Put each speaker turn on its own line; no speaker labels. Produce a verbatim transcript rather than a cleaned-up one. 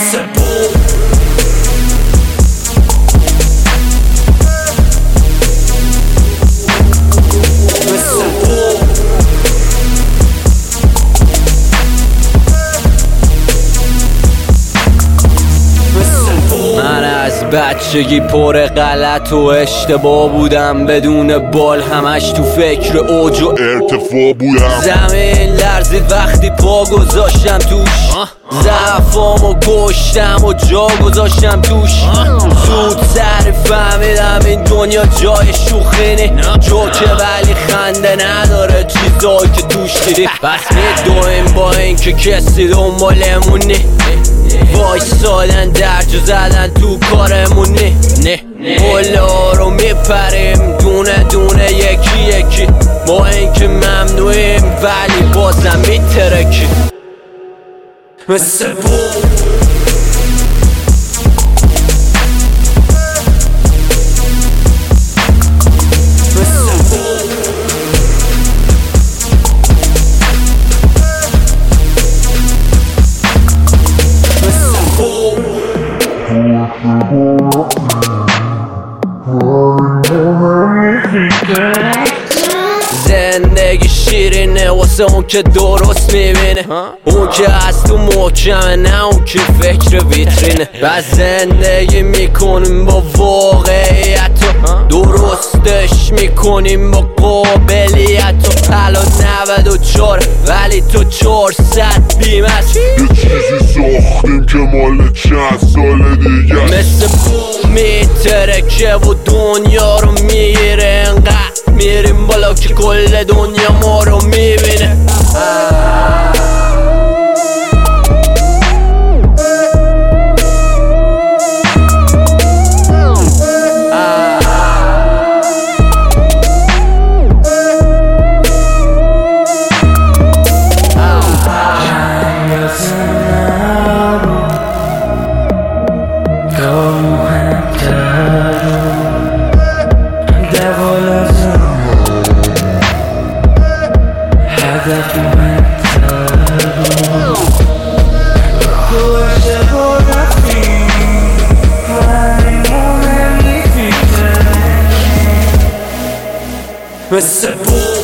مثل بوم
بچگی پر غلط و اشتباه بودم، بدون بال همش تو فکر اوج و
ارتفاع بودم.
زمین لرزید وقتی پا گذاشتم توش، ضعفامو گشتم و جا گذاشتم توش. زود سر فهمیدم این دنیا جای شوخی نی، جوکه ولی خنده نداره چیزایی که توش دیدی. پس میدویم با این که کسی دنبالمون نی، وایسادن درجا زدن تو کارمون نه نه قلا رو میپریم دونه دونه یکی یکی، ما این که ممنوعیم ولی بازم میترکی مثل بوم. زندگی شیرینه واسه اون که درست میبینه، اون که از تو محکمه نه اون که فکر ویترینه. و زندگی میکنیم با واقعیت و درستش میکنیم با قابلیت و الان نود و چهار ولی تو چهارصد بیم است.
یه چیزی ساختیم که مال چند سال دیگه
مثل بوم میترکه و دنیا رو میگیره، انقدر میریم بالا که کل دنیا ما رو میبینه. مثل بوم